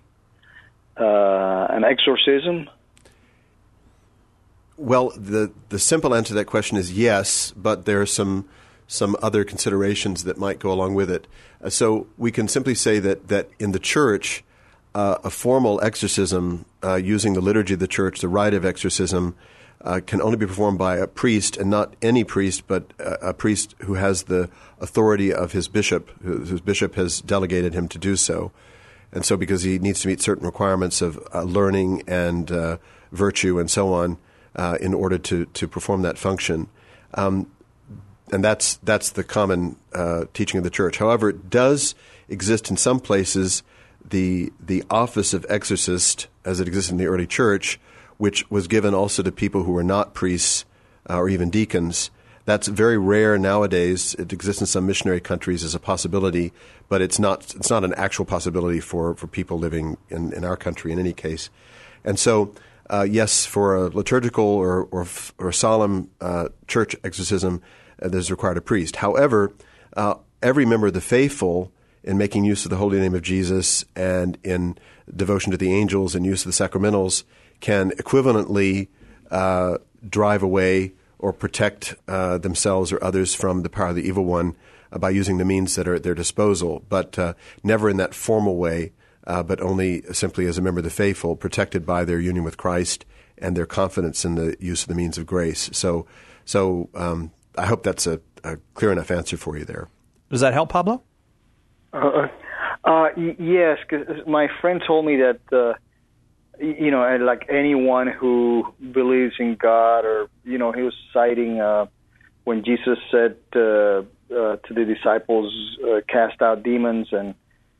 uh, an exorcism? Well, the the simple answer to that question is yes, but there are some some other considerations that might go along with it. Uh, so we can simply say that that in the Church, Uh, a formal exorcism uh, using the liturgy of the Church, the rite of exorcism, uh, can only be performed by a priest, and not any priest, but a, a priest who has the authority of his bishop, whose bishop has delegated him to do so. And so because he needs to meet certain requirements of uh, learning and uh, virtue and so on uh, in order to, to perform that function. Um, and that's, that's the common uh, teaching of the Church. However, it does exist in some places the the office of exorcist, as it existed in the early church, which was given also to people who were not priests uh, or even deacons. That's very rare nowadays. It exists in some missionary countries as a possibility, but it's not it's not an actual possibility for, for people living in, in our country in any case. And so, uh, yes, for a liturgical or or, or solemn uh, church exorcism, uh, there's required a priest. However, uh, every member of the faithful, in making use of the holy name of Jesus and in devotion to the angels and use of the sacramentals, can equivalently uh, drive away or protect uh, themselves or others from the power of the evil one uh, by using the means that are at their disposal, but uh, never in that formal way, uh, but only simply as a member of the faithful, protected by their union with Christ and their confidence in the use of the means of grace. So, so um, I hope that's a, a clear enough answer for you there. Does that help, Pablo? Uh, uh, y- yes, because my friend told me that, uh, you know, like anyone who believes in God, or, you know, he was citing uh, when Jesus said uh, uh, to the disciples, uh, cast out demons, and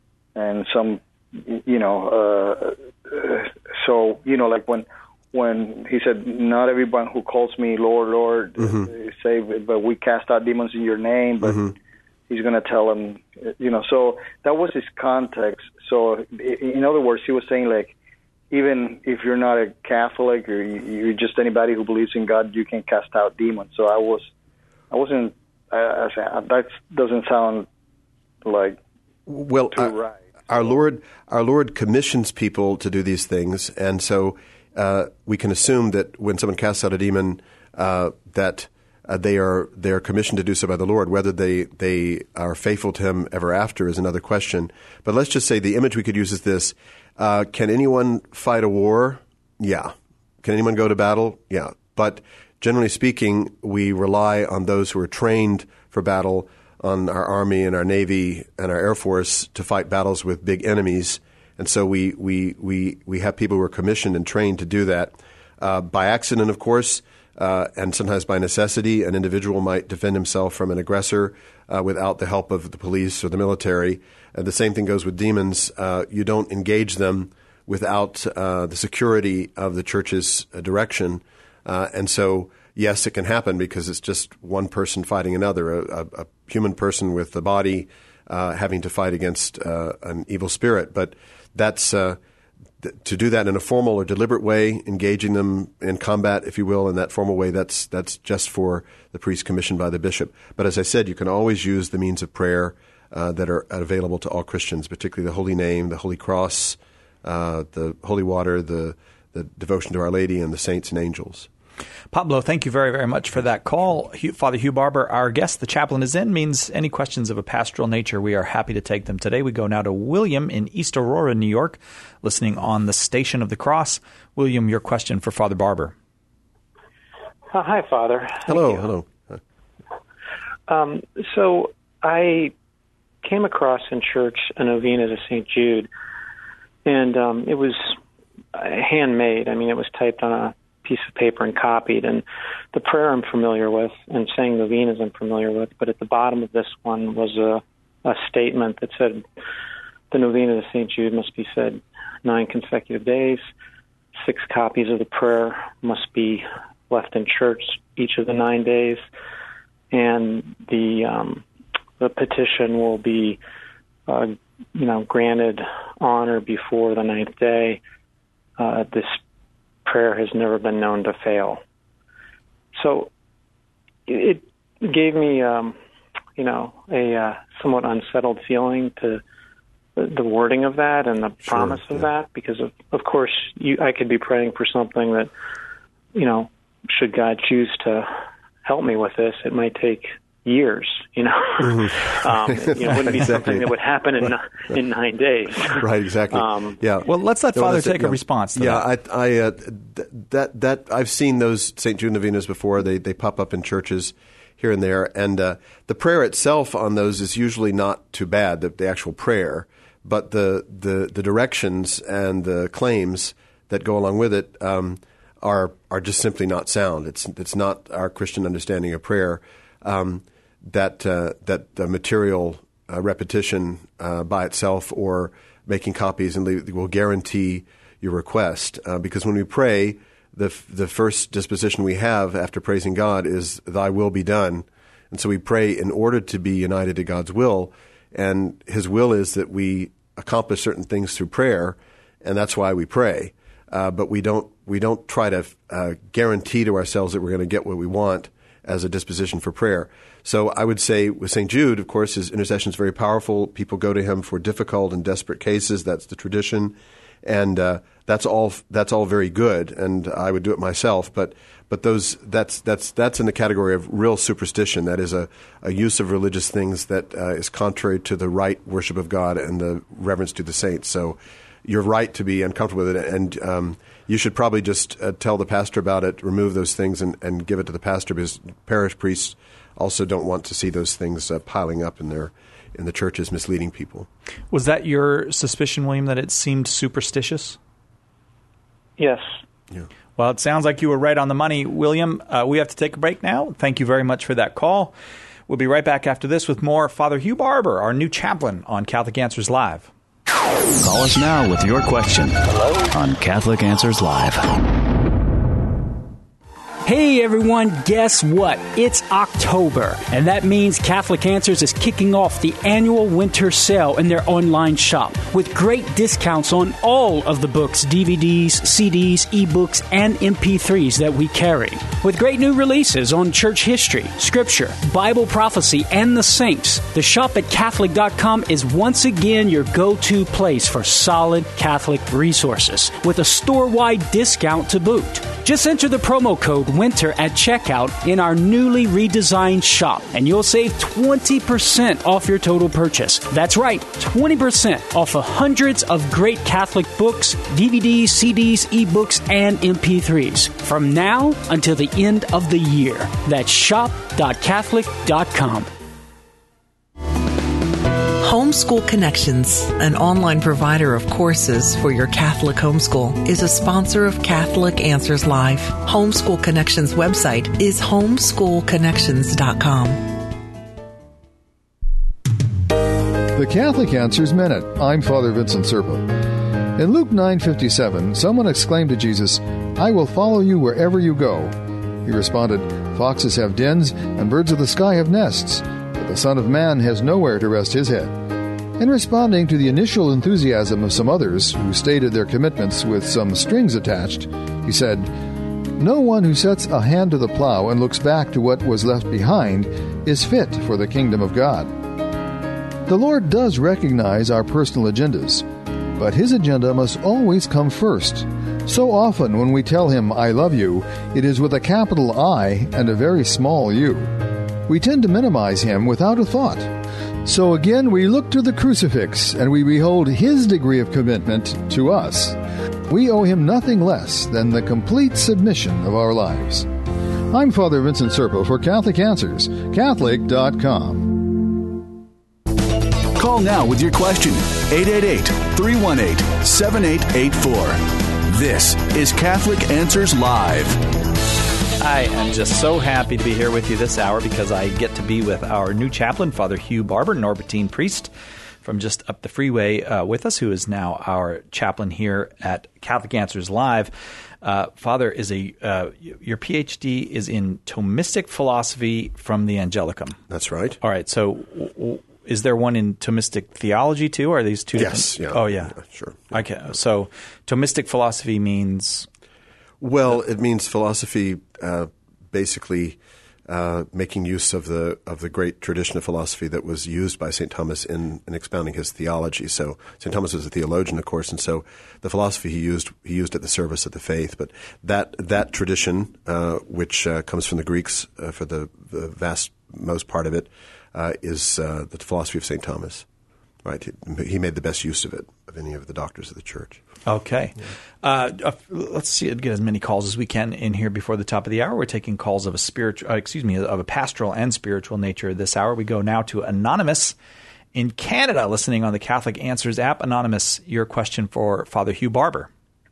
and some, you know, uh, uh, so, you know, like when when he said, not everyone who calls me Lord, Lord, mm-hmm. is saved, but we cast out demons in your name, but... Mm-hmm. He's going to tell him, you know, so that was his context. So in other words, he was saying, like, even if you're not a Catholic or you're just anybody who believes in God, you can cast out demons. So I was, I wasn't, I, I said, that doesn't sound like well, too our, right. Our Lord, our Lord commissions people to do these things. And so uh, we can assume that when someone casts out a demon, uh, that Uh, they are they are commissioned to do so by the Lord. Whether they, they are faithful to Him ever after is another question. But let's just say the image we could use is this. Uh, can anyone fight a war? Yeah. Can anyone go to battle? Yeah. But generally speaking, we rely on those who are trained for battle, on our Army and our Navy and our Air Force to fight battles with big enemies. And so we we we we have people who are commissioned and trained to do that. Uh, by accident, of course, uh, and sometimes by necessity, an individual might defend himself from an aggressor uh, without the help of the police or the military. And the same thing goes with demons. Uh, you don't engage them without uh, the security of the church's uh, direction. Uh, and so, yes, it can happen because it's just one person fighting another, a, a, a human person with the body uh, having to fight against uh, an evil spirit. But that's uh, th- to do that in a formal or deliberate way, engaging them in combat, if you will, in that formal way, that's that's just for the priest commissioned by the bishop. But as I said, you can always use the means of prayer uh, that are available to all Christians, particularly the Holy Name, the Holy Cross, uh, the Holy Water, the, the devotion to Our Lady, and the saints and angels. Pablo, thank you very, very much for that call. Hugh, Father Hugh Barber, our guest, the chaplain is in, means any questions of a pastoral nature, we are happy to take them today. We go now to William in East Aurora, New York, listening on the Station of the Cross. William, your question for Father Barber. Uh, hi, Father. Hello, hello. Um, so I came across in church a novena to Saint Jude, and um, it was handmade. I mean, it was typed on a piece of paper and copied, and the prayer I'm familiar with and saying novenas I'm familiar with, but at the bottom of this one was a, a statement that said the novena to Saint Jude must be said nine consecutive days, six copies of the prayer must be left in church each of the nine days, and the um, the petition will be uh, you know granted on or before the ninth day. Uh, this prayer has never been known to fail. So it gave me, um, you know, a uh, somewhat unsettled feeling to the, the wording of that and the Sure, promise of yeah. that, because of, of course, you, I could be praying for something that, you know, should God choose to help me with this, it might take years, you know. Mm-hmm. um, it, you know, it wouldn't be Exactly. something that would happen in in nine days. Right, exactly. Um, yeah. Well, let's let No, Father that's it, take a yeah. response to yeah, that. I, I, uh, th- that that I've seen those Saint Jude novenas before. They they pop up in churches here and there, and uh, the prayer itself on those is usually not too bad. The, the actual prayer, but the, the the directions and the claims that go along with it um, are are just simply not sound. It's it's not our Christian understanding of prayer. Um, that uh, that the material uh, repetition uh, by itself or making copies and leave, will guarantee your request. Uh, because when we pray, the f- the first disposition we have after praising God is "Thy will be done," and so we pray in order to be united to God's will, and His will is that we accomplish certain things through prayer, and that's why we pray. Uh, but we don't we don't try to uh, guarantee to ourselves that we're going to get what we want as a disposition for prayer. So I would say with Saint Jude, of course, his intercession is very powerful. People go to him for difficult and desperate cases. That's the tradition, and uh, that's all. That's all very good. And I would do it myself. But but those that's that's that's in the category of real superstition. That is a, a use of religious things that uh, is contrary to the right worship of God and the reverence to the saints. So you're right to be uncomfortable with it, and um, you should probably just uh, tell the pastor about it, remove those things, and, and give it to the pastor, because parish priests also don't want to see those things uh, piling up in their in the churches, misleading people. Was that your suspicion, William, that it seemed superstitious? Yes. Yeah. Well, it sounds like you were right on the money, William. Uh, we have to take a break now. Thank you very much for that call. We'll be right back after this with more Father Hugh Barber, our new chaplain on Catholic Answers Live. Call us now with your question on Catholic Answers Live. Hey everyone, guess what? It's October, and that means Catholic Answers is kicking off the annual winter sale in their online shop with great discounts on all of the books, D V Ds, C Ds, ebooks, and M P threes that we carry. With great new releases on church history, scripture, Bible prophecy, and the saints, the shop at Catholic dot com is once again your go-to place for solid Catholic resources with a store-wide discount to boot. Just enter the promo code WINTER at checkout in our newly redesigned shop, and you'll save twenty percent off your total purchase. That's right, twenty percent off of hundreds of great Catholic books, D V Ds, C Ds, ebooks, and M P threes from now until the end of the year. That's shop dot catholic dot com. Homeschool Connections, an online provider of courses for your Catholic homeschool, is a sponsor of Catholic Answers Live. Homeschool Connections website is homeschool connections dot com. The Catholic Answers Minute. I'm Father Vincent Serpa. In Luke nine fifty-seven, someone exclaimed to Jesus, "I will follow you wherever you go." He responded, "Foxes have dens, and birds of the sky have nests, but the Son of Man has nowhere to rest his head." In responding to the initial enthusiasm of some others who stated their commitments with some strings attached, he said, "No one who sets a hand to the plow and looks back to what was left behind is fit for the kingdom of God." The Lord does recognize our personal agendas, but His agenda must always come first. So often when we tell Him, "I love you," it is with a capital I and a very small u. We tend to minimize Him without a thought. So again, we look to the crucifix and we behold His degree of commitment to us. We owe Him nothing less than the complete submission of our lives. I'm Father Vincent Serpo for Catholic Answers, Catholic dot com. Call now with your question, eight eight eight, three one eight, seven eight eight four. This is Catholic Answers Live. I am just so happy to be here with you this hour because I get to be with our new chaplain, Father Hugh Barber, Norbertine priest from just up the freeway uh, with us, who is now our chaplain here at Catholic Answers Live. Uh, Father, is a uh, your P H D is in Thomistic philosophy from the Angelicum. That's right. All right. So, w- w- is there one in Thomistic theology too? Or are these two? Yes. Different? Yeah. Oh, yeah. yeah sure. Okay. So, Thomistic philosophy means. Well, it means philosophy, uh, basically uh, making use of the of the great tradition of philosophy that was used by Saint Thomas in, in expounding his theology. So Saint Thomas was a theologian, of course, and so the philosophy he used he used at the service of the faith. But that that tradition, uh, which uh, comes from the Greeks uh, for the, the vast most part of it, uh, is uh, the philosophy of Saint Thomas. Right, he, he made the best use of it of any of the doctors of the Church. Okay. Yeah. Uh, let's see, get as many calls as we can in here before the top of the hour. We're taking calls of a spiritual, uh, excuse me, of a pastoral and spiritual nature this hour. We go now to Anonymous in Canada, listening on the Catholic Answers app. Anonymous, your question for Father Hugh Barber.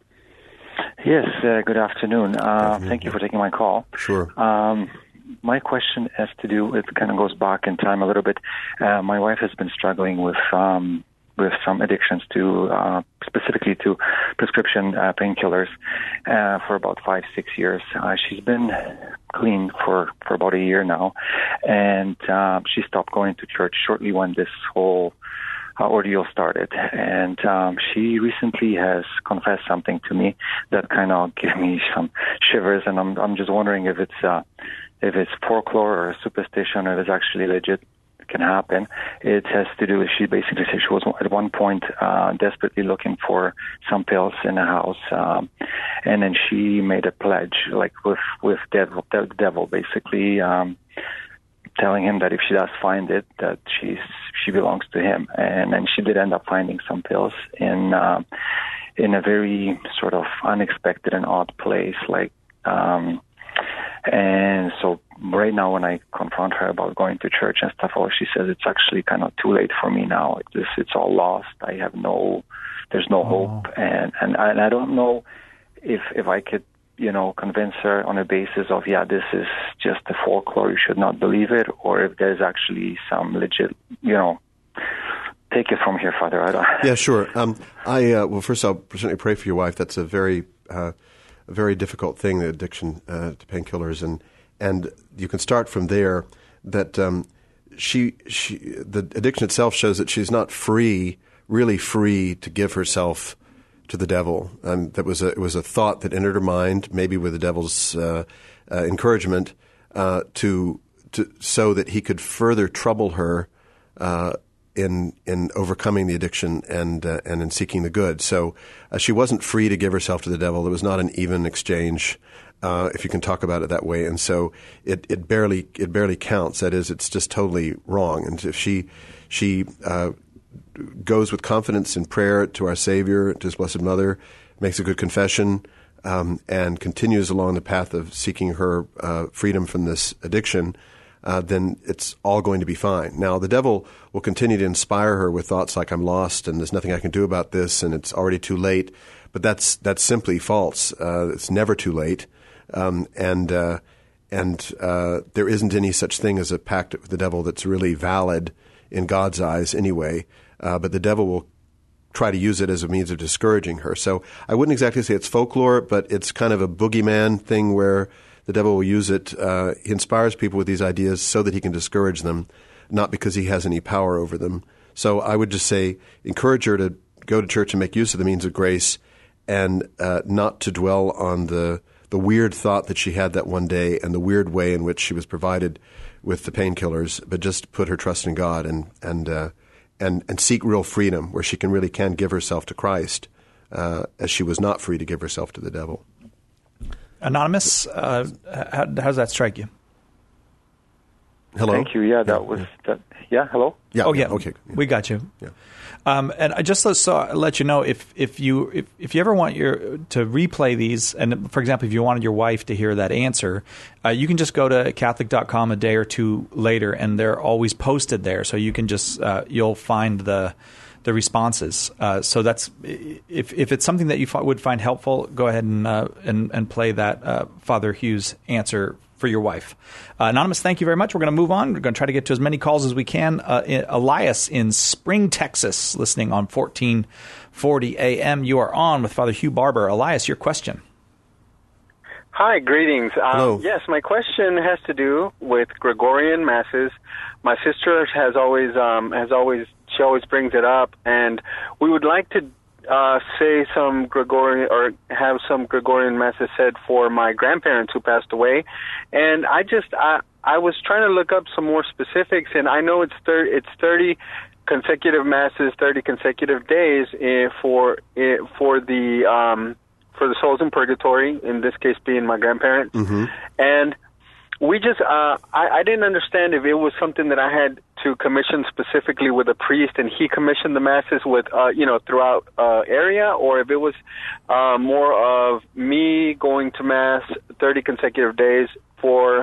Yes, uh, good afternoon. Uh, good afternoon. Thank you for taking my call. Sure. Um, my question has to do, it kind of goes back in time a little bit. Uh, my wife has been struggling with um, with some addictions to, uh, specifically to prescription uh, painkillers uh, for about five, six years. Uh, she's been clean for, for about a year now, and uh, she stopped going to church shortly when this whole uh, ordeal started. And um, she recently has confessed something to me that kind of gave me some shivers, and I'm I'm just wondering if it's uh, if it's folklore or superstition, or if it's actually legit. Can happen. It has to do with, she basically said she was at one point uh, desperately looking for some pills in the house, um, and then she made a pledge, like with with devil, the devil, basically um, telling him that if she does find it, that she's she belongs to him. And then she did end up finding some pills in uh, in a very sort of unexpected and odd place, like. Um, And so right now when I confront her about going to church and stuff, oh, she says it's actually kind of too late for me now. Like this, it's all lost. I have no, there's no oh. hope. And, and, and I don't know if, if I could, you know, convince her on a basis of, yeah, this is just a folklore, you should not believe it, or if there's actually some legit, you know, take it from here, Father. I don't. Yeah, sure. Um, I, uh, well, first I'll certainly pray for your wife. That's a very, uh, a very difficult thing, the addiction uh, to painkillers, and and you can start from there. That um, she she the addiction itself shows that she's not free, really free to give herself to the devil. Um, that was a it was a thought that entered her mind, maybe with the devil's uh, uh, encouragement, uh, to to so that he could further trouble her. Uh, in in overcoming the addiction and uh, and in seeking the good. So uh, she wasn't free to give herself to the devil. It was not an even exchange, uh, if you can talk about it that way. And so it, it barely it barely counts. That is, it's just totally wrong. And if she she uh, goes with confidence in prayer to our Savior, to His Blessed Mother, makes a good confession, um, and continues along the path of seeking her uh, freedom from this addiction, uh, then it's all going to be fine. Now, the devil will continue to inspire her with thoughts like, I'm lost and there's nothing I can do about this and it's already too late. But that's that's simply false. Uh, it's never too late. Um, and uh, and uh, there isn't any such thing as a pact with the devil that's really valid in God's eyes anyway. Uh, but the devil will try to use it as a means of discouraging her. So I wouldn't exactly say it's folklore, but it's kind of a boogeyman thing where the devil will use it. Uh, he inspires people with these ideas so that he can discourage them, not because he has any power over them. So I would just say encourage her to go to church and make use of the means of grace, and uh, not to dwell on the the weird thought that she had that one day and the weird way in which she was provided with the painkillers, but just put her trust in God and and uh, and and seek real freedom where she can really can give herself to Christ, uh, as she was not free to give herself to the devil. Anonymous, uh, how, how does that strike you? Hello. Thank you. Yeah, that was that. Yeah. Hello. Yeah. Oh, yeah. Okay. We got you. Yeah. Um, and I just so let you know if if you if, if you ever want your to replay these, and for example, if you wanted your wife to hear that answer, uh, you can just go to Catholic dot com a day or two later, and they're always posted there. So you can just uh, you'll find the the responses. Uh, so that's if if it's something that you f- would find helpful, go ahead and uh, and and play that uh, Father Hugh's answer for your wife. Uh, Anonymous, thank you very much. We're going to move on. We're going to try to get to as many calls as we can. Uh, in, Elias in Spring, Texas, listening on fourteen forty A M. You are on with Father Hugh Barber. Elias, your question. Hi, greetings. Um, Hello. Yes, my question has to do with Gregorian masses. My sister has always, um, has always, she always brings it up, and we would like to uh, say some Gregorian or have some Gregorian masses said for my grandparents who passed away. And I just, I, I was trying to look up some more specifics, and I know it's thirty, it's thirty consecutive masses, thirty consecutive days uh, for uh, for the. Um, for the souls in purgatory, in this case being my grandparents. Mm-hmm. And we just, uh, I, I didn't understand if it was something that I had to commission specifically with a priest and he commissioned the masses with, uh, you know, throughout uh, area, or if it was uh, more of me going to Mass thirty consecutive days for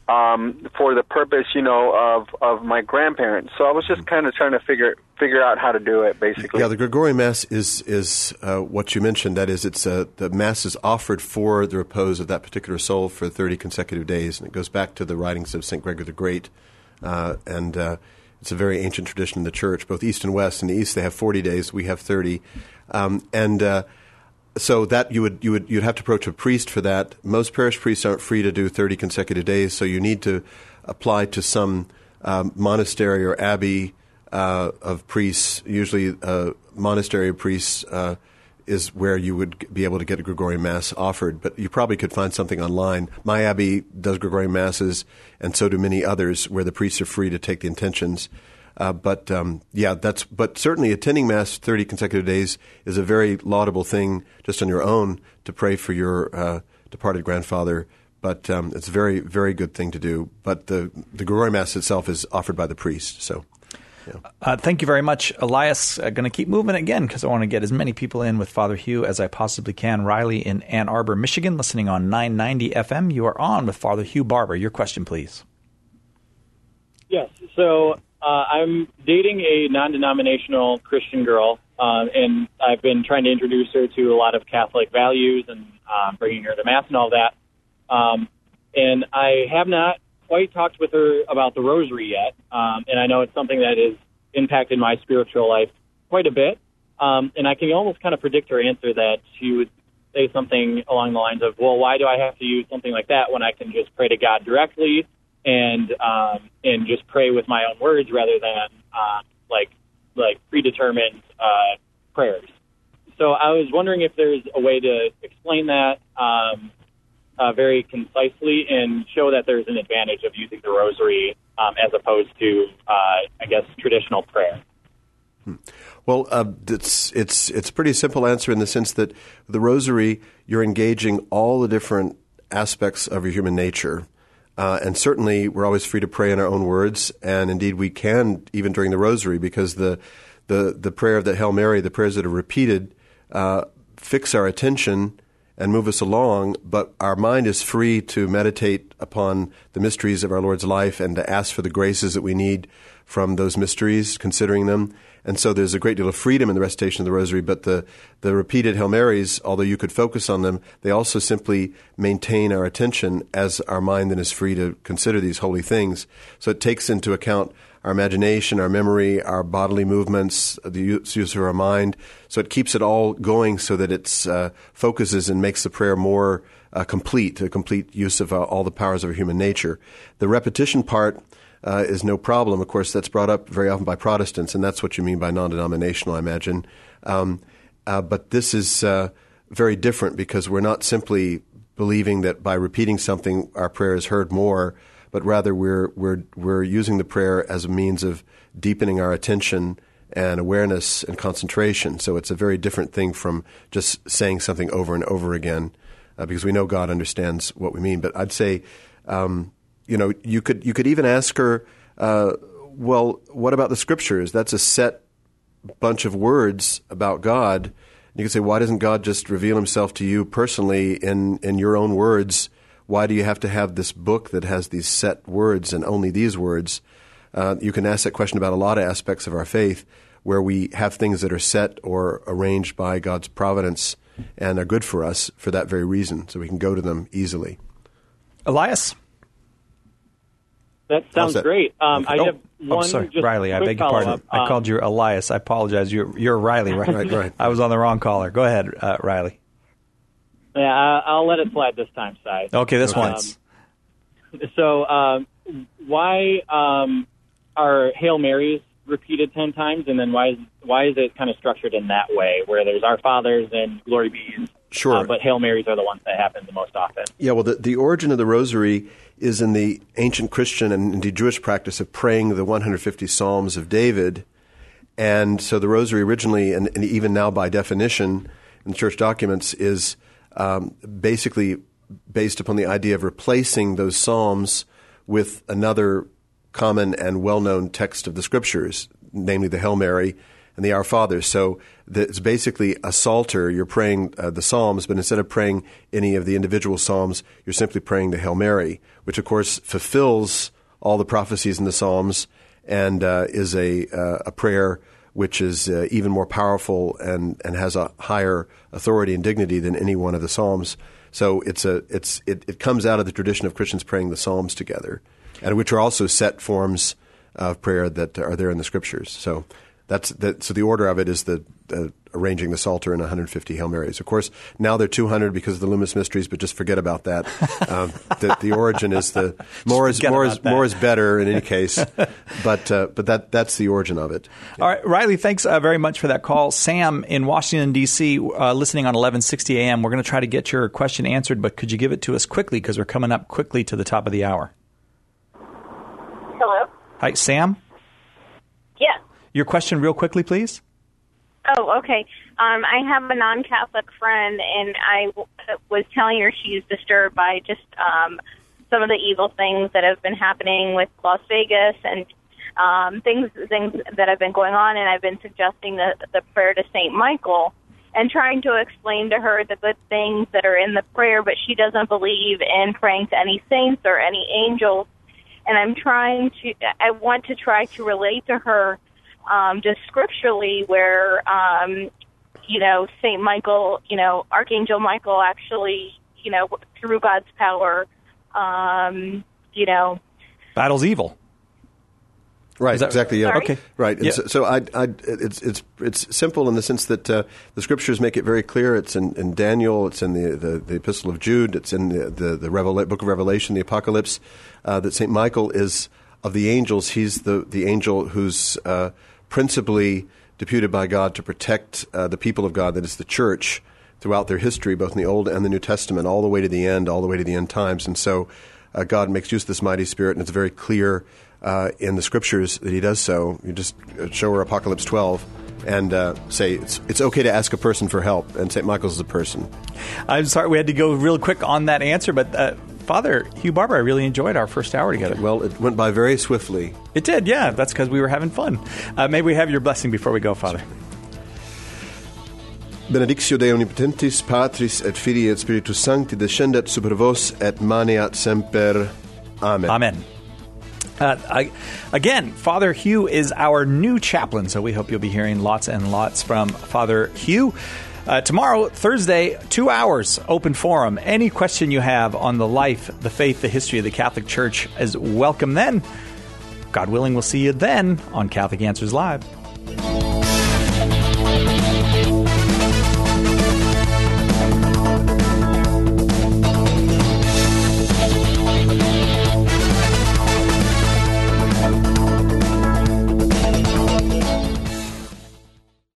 um, for the purpose, you know, of, of my grandparents. So I was just kind of trying to figure figure out how to do it, basically. Yeah, the Gregorian Mass is is uh, what you mentioned. That is, it's uh, the Mass is offered for the repose of that particular soul for thirty consecutive days, and it goes back to the writings of Saint Gregory the Great, uh, and uh, it's a very ancient tradition in the Church, both East and West. In the East, they have forty days; we have thirty, um, and uh, so that you would you would you'd have to approach a priest for that. Most parish priests aren't free to do thirty consecutive days, so you need to apply to some um, monastery or abbey uh, of priests. Usually, uh, monastery of priests uh, is where you would be able to get a Gregorian Mass offered. But you probably could find something online. My abbey does Gregorian Masses, and so do many others, where the priests are free to take the intentions. Uh, but um, yeah, that's. But certainly, attending Mass thirty consecutive days is a very laudable thing, just on your own, to pray for your uh, departed grandfather. But um, it's a very, very good thing to do. But the the Gregorian Mass itself is offered by the priest. So, yeah. Uh, thank you very much, Elias. I'm uh, going to keep moving again because I want to get as many people in with Father Hugh as I possibly can. Riley in Ann Arbor, Michigan, listening on nine ninety F M. You are on with Father Hugh Barber. Your question, please. Yes. So. Uh, I'm dating a non-denominational Christian girl, uh, and I've been trying to introduce her to a lot of Catholic values and uh, bringing her to Mass and all that. Um, and I have not quite talked with her about the Rosary yet, um, and I know it's something that has impacted my spiritual life quite a bit. Um, and I can almost kind of predict her answer that she would say something along the lines of, well, why do I have to use something like that when I can just pray to God directly and um, and just pray with my own words rather than uh, like like predetermined uh, prayers. So I was wondering if there's a way to explain that um, uh, very concisely and show that there's an advantage of using the Rosary um, as opposed to, uh, I guess, traditional prayer. Hmm. Well, uh, it's it's it's a pretty simple answer in the sense that the Rosary, you're engaging all the different aspects of your human nature. Uh, and certainly, we're always free to pray in our own words, and indeed we can even during the Rosary, because the the, the prayer of the Hail Mary, the prayers that are repeated, uh, fix our attention and move us along, but our mind is free to meditate upon the mysteries of our Lord's life and to ask for the graces that we need from those mysteries, considering them. And so there's a great deal of freedom in the recitation of the Rosary, but the, the repeated Hail Marys, although you could focus on them, they also simply maintain our attention as our mind then is free to consider these holy things. So it takes into account our imagination, our memory, our bodily movements, the use, use of our mind. So it keeps it all going so that it uh, focuses and makes the prayer more uh, complete, a complete use of uh, all the powers of our human nature. The repetition part uh, is no problem. Of course, that's brought up very often by Protestants, and that's what you mean by non-denominational, I imagine. Um, uh, but this is uh, very different because we're not simply believing that by repeating something our prayer is heard more, but rather we're we're we're using the prayer as a means of deepening our attention and awareness and concentration. So it's a very different thing from just saying something over and over again, uh, because we know God understands what we mean. But I'd say, um, you know, you could you could even ask her, uh, well, what about the Scriptures? That's a set bunch of words about God. You could say, why doesn't God just reveal Himself to you personally in in your own words? Why do you have to have this book that has these set words and only these words? Uh, you can ask that question about a lot of aspects of our faith where we have things that are set or arranged by God's providence and are good for us for that very reason, so we can go to them easily. Elias? That sounds that? great. Um, Okay. I have Oh, one sorry, just Riley. I quick beg your pardon. follow-up. I Um, called you Elias. I apologize. You're, you're Riley, right? right, right. I was on the wrong caller. Go ahead, uh, Riley. Yeah, I- I'll let it slide this time, Si. Okay, this Um, once. So, um, why um, are Hail Marys repeated ten times, and then why is why is it kind of structured in that way, where there's Our Fathers and Glory Bees, Sure. uh, but Hail Marys are the ones that happen the most often? Yeah, well, the, the origin of the Rosary is in the ancient Christian and indeed Jewish practice of praying the one hundred fifty Psalms of David. And so the Rosary originally, and, and even now by definition in church documents, is um, basically based upon the idea of replacing those Psalms with another common and well-known text of the Scriptures, namely the Hail Mary and the Our Father. So the, it's basically a psalter. You're praying uh, the Psalms, but instead of praying any of the individual Psalms, you're simply praying the Hail Mary, which of course fulfills all the prophecies in the Psalms and uh, is a, uh, a prayer which is uh, even more powerful and, and has a higher authority and dignity than any one of the Psalms. So it's a it's it, it comes out of the tradition of Christians praying the Psalms together, and which are also set forms of prayer that are there in the Scriptures. So that's that. So the order of it is the, the arranging the Psalter in one hundred fifty Hail Marys. Of course, now they're two hundred because of the Luminous Mysteries, but just forget about that. um, the, the origin is the more is more is more is better in any case, but uh, but that that's the origin of it. All right, Riley, thanks uh, very much for that call. Sam in Washington, D C, uh, listening on eleven sixty A M. We're going to try to get your question answered, but could you give it to us quickly because we're coming up quickly to the top of the hour. Hello? Hi, Sam? Yes. Your question real quickly, please. Oh, okay. Um, I have a non-Catholic friend, and I w- was telling her she's disturbed by just um, some of the evil things that have been happening with Las Vegas and um, things things that have been going on, and I've been suggesting the, the prayer to Saint Michael and trying to explain to her the good things that are in the prayer, but she doesn't believe in praying to any saints or any angels. And I'm trying to, I want to try to relate to her um, just scripturally where, um, you know, Saint Michael, you know, Archangel Michael actually, you know, through God's power, um, you know. Battles evil. Right, that, exactly. Yeah. Okay. Right. And yeah. so, so I, I, it's it's it's simple in the sense that uh, the Scriptures make it very clear. It's in, in Daniel. It's in the, the, the Epistle of Jude. It's in the the, the Revela- Book of Revelation, the Apocalypse. Uh, that Saint Michael is of the angels. He's the the angel who's uh, principally deputed by God to protect uh, the people of God. That is the Church throughout their history, both in the Old and the New Testament, all the way to the end, all the way to the end times. And so, uh, God makes use of this mighty Spirit, and it's very clear. Uh, in the Scriptures that he does so. You just show her Apocalypse twelve and uh, say it's it's okay to ask a person for help, and Saint Michael's is a person. I'm sorry we had to go real quick on that answer, but uh, Father Hugh Barber, I really enjoyed our first hour together. Well, it went by very swiftly. It did, yeah. That's because we were having fun. Uh, maybe we have your blessing before we go, Father. Benedictio Dei Omnipotentis, Patris et Filii et Spiritus Sancti, descendet super vos et maneat semper. Amen. Amen. Uh, I, again, Father Hugh is our new chaplain, so we hope you'll be hearing lots and lots from Father Hugh. Uh, tomorrow, Thursday, two hours, open forum. Any question you have on the life, the faith, the history of the Catholic Church is welcome then. God willing, we'll see you then on Catholic Answers Live.